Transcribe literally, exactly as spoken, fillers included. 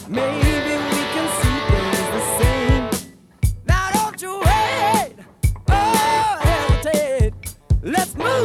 Maybe we can see things the same. Now don't you wait, oh hesitate. Let's move.